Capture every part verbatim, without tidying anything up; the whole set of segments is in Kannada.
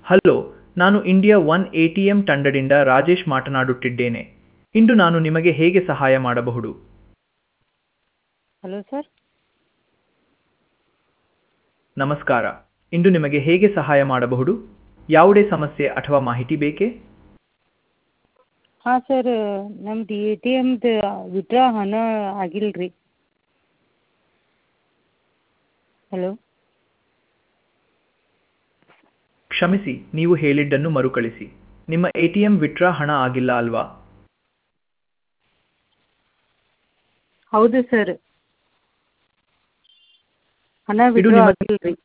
ಹಲೋ, ನಾನು ಇಂಡಿಯಾ ಒನ್ ಎಟಿಎಂ ತಂಡದಿಂದ ರಾಜೇಶ್ ಮಾತನಾಡುತ್ತಿದ್ದೇನೆ. ಇಂದು ನಾನು ನಿಮಗೆ ಹೇಗೆ ಸಹಾಯ ಮಾಡಬಹುದು? Hello sir. ನಮಸ್ಕಾರ. ಇಂದು ನಿಮಗೆ ಹೇಗೆ ಸಹಾಯ ಮಾಡಬಹುದು? ಯಾವುದೇ ಸಮಸ್ಯೆ ಅಥವಾ ಮಾಹಿತಿ ಬೇಕೇ? ಹಾಂ ಸರ್, ನಮ್ದು ಎ ಟಿ ಎಮ್ದು ವಿತ್ಡ್ರಾ ಹಣ ಆಗಿಲ್ಲ ರೀ. ಹಲೋ. ಕ್ಷಮಿಸಿ, ನೀವು ಹೇಳಿದ್ದನ್ನು ಮರುಕಳಿಸಿ. ನಿಮ್ಮ ಎಟಿಎಂ ವಿತ್ಡ್ರಾ ಹಣ ಆಗಿಲ್ಲ ಅಲ್ವಾ? ಹೌದು ಸರ್, ಹಣ ಇದು ವಿತ್ಡ್ರಾ ನಿಮಗೆ ಆಗಿಲ್ಲ ರೀ.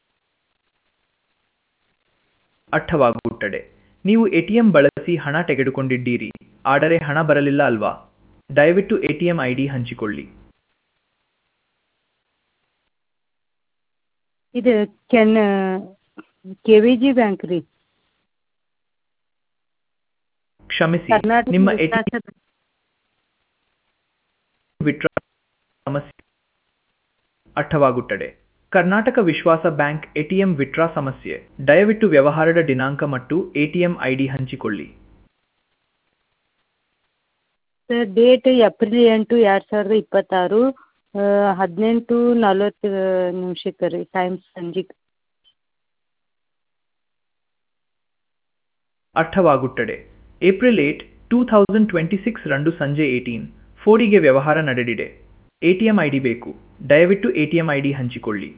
ಅರ್ಥವಾಗುತ್ತದೆ. ನೀವು ಎಟಿಎಂ ಬಳಸಿ ಹಣ ತೆಗೆದುಕೊಂಡಿದ್ದೀರಿ, ಆದರೆ ಹಣ ಬರಲಿಲ್ಲ ಅಲ್ವಾ? ದಯವಿಟ್ಟು ಎಟಿಎಂ ಐಡಿ ಹಂಚಿಕೊಳ್ಳಿ. ಇದು ಕೆನ್ ಕೆ ವಿ ಜಿ ಬ್ಯಾಂಕ್ ರೀ. ಕ್ಷಮಿಸಿ, ಕರ್ನಾಟಕ ನಿಮ್ಮ ವಿಕಾಸ ಎಟಿಎಂ ಬ್ಯಾಂಕ್. ವಿತ್ಡ್ರಾ ಸಮಸ್ಯೆ ಅರ್ಥವಾಗುತ್ತದೆ. ಕರ್ನಾಟಕ ವಿಶ್ವಾಸ ಬ್ಯಾಂಕ್ ಎಟಿಎಂ ವಿತ್ಡ್ರಾ ಸಮಸ್ಯೆ. ದಯವಿಟ್ಟು ವ್ಯವಹಾರದ ದಿನಾಂಕ ಮತ್ತು ಎಟಿಎಂ ಐಡಿ ಹಂಚಿಕೊಳ್ಳಿ. ಸರ್, ಡೇಟ್ ಏಪ್ರಿಲ್ ಎಂಟು ಎರಡು ಸಾವಿರದ ಇಪ್ಪತ್ತಾರು ಹದಿನೆಂಟು ನಲ್ವತ್ತು ನಿಮಿಷಕ್ಕೆ ರೀ, ಟೈಮ್ ಸಂಜೆ. ಅರ್ಥವಾಗುತ್ತದೆ. April eight two thousand twenty six ರಂದು ಸಂಜೆ ಏಟೀನ್ ಫೋರಿಗೆ ವ್ಯವಹಾರ ನಡೆದಿದೆ. ಎಟಿಎಂ ಐಡಿ ಬೇಕು. ದಯವಿಟ್ಟು ಎಟಿಎಂ ಐಡಿ ಹಂಚಿಕೊಳ್ಳಿ.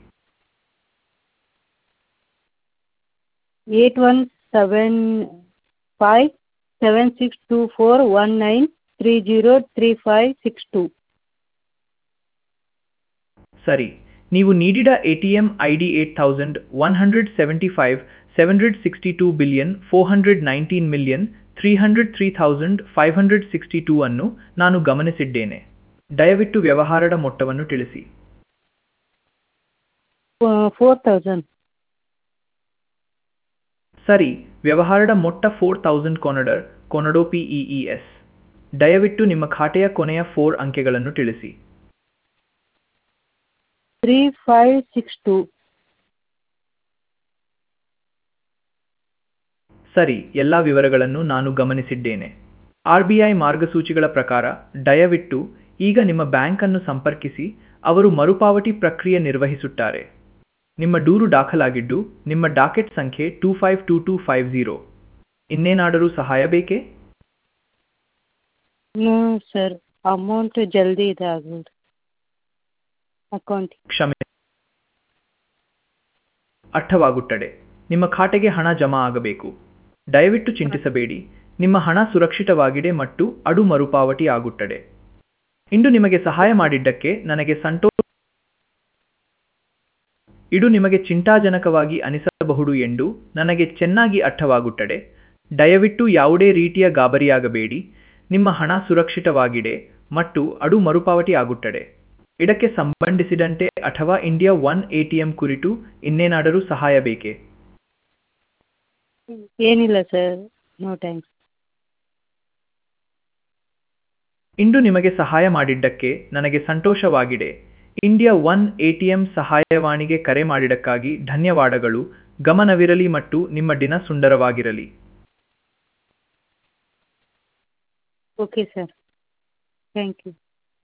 Eight one seven five seven six two four one nine three zero three five six two. ಸರಿ, ನೀವು ನೀಡಿದ ATM ID eight thousand one hundred seventy five seven hundred sixty two billion four hundred nineteen million three hundred three thousand five hundred sixty two ಅನ್ನು ನಾನು ಗಮನಿಸಿದ್ದೇನೆ. ದಯವಿಟ್ಟು ವ್ಯವಹಾರದ ಮೊತ್ತವನ್ನು ತಿಳಿಸಿ. Four thousand. ಸರಿ, ವ್ಯವಹಾರದ ಮೊತ್ತ ಫೋರ್ ಥೌಸಂಡ್ ಕೊನಡರ್ ಕೊನಡೋ ಪಿಇಇಎಸ್. ದಯವಿಟ್ಟು ನಿಮ್ಮ ಖಾತೆಯ ಕೊನೆಯ ಫೋರ್ ಅಂಕೆಗಳನ್ನು ತಿಳಿಸಿ. Three five six two. ಸರಿ, ಎಲ್ಲ ವಿವರಗಳನ್ನು ನಾನು ಗಮನಿಸಿದ್ದೇನೆ. ಆರ್ ಬಿ ಐ ಮಾರ್ಗಸೂಚಿಗಳ ಪ್ರಕಾರ ದಯವಿಟ್ಟು ಈಗ ನಿಮ್ಮ ಬ್ಯಾಂಕ್ ಅನ್ನು ಸಂಪರ್ಕಿಸಿ, ಅವರು ಮರುಪಾವತಿ ಪ್ರಕ್ರಿಯೆ ನಿರ್ವಹಿಸುತ್ತಾರೆ. ನಿಮ್ಮ ದೂರು ದಾಖಲಾಗಿದ್ದು, ನಿಮ್ಮ ಡಾಕೆಟ್ ಸಂಖ್ಯೆ two five two two five zero. ಇನ್ನೇನಾದರೂ ಸಹಾಯ ಬೇಕೇ? ನೋ ಸರ್, ಅಮೌಂಟ್ ಜಲ್ದಿ ಇದಾಗಲಿ ಅಕೌಂಟ್. ಕ್ಷಮೆ. ಅರ್ಥವಾಗುತ್ತದೆ. ನಿಮ್ಮ ಖಾತೆಗೆ ಹಣ ಜಮಾ ಆಗಬೇಕು. ದಯವಿಟ್ಟು ಚಿಂತಿಸಬೇಡಿ, ನಿಮ್ಮ ಹಣ ಸುರಕ್ಷಿತವಾಗಿದೆ ಮತ್ತು ಅದು ಮರುಪಾವತಿ ಆಗುತ್ತದೆ. ಇಂದು ನಿಮಗೆ ಸಹಾಯ ಮಾಡಿದ್ದಕ್ಕೆ ನನಗೆ ಸಂತೋಷ. ಇದು ನಿಮಗೆ ಚಿಂತಾಜನಕವಾಗಿ ಅನಿಸಬಹುದು ಎಂದು ನನಗೆ ಚೆನ್ನಾಗಿ ಅರ್ಥವಾಗುತ್ತದೆ. ದಯವಿಟ್ಟು ಯಾವುದೇ ರೀತಿಯ ಗಾಬರಿಯಾಗಬೇಡಿ, ನಿಮ್ಮ ಹಣ ಸುರಕ್ಷಿತವಾಗಿದೆ ಮತ್ತು ಅದು ಮರುಪಾವತಿ ಆಗುತ್ತದೆ. ಇದಕ್ಕೆ ಸಂಬಂಧಿಸಿದಂತೆ ಅಥವಾ ಇಂಡಿಯಾ ಒನ್ ಎಟಿಎಂ ಕುರಿತು ಇನ್ನೇನಾದರೂ ಸಹಾಯ ಬೇಕೇ? ಏನಿಲ್ಲ ಸರ್, ನೋ ಥ್ಯಾಂಕ್ಸ್. ಇಂದು ನಿಮಗೆ ಸಹಾಯ ಮಾಡಿದ್ದಕ್ಕೆ ನನಗೆ ಸಂತೋಷವಾಗಿದೆ. ಇಂಡಿಯಾ ಒನ್ ಎಟಿಎಂ ಸಹಾಯವಾಣಿಗೆ ಕರೆ ಮಾಡಿದ್ದಕ್ಕಾಗಿ ಧನ್ಯವಾದಗಳು. ಗಮನವಿರಲಿ ಮತ್ತು ನಿಮ್ಮ ದಿನ ಸುಂದರವಾಗಿರಲಿ. Okay sir, thank you.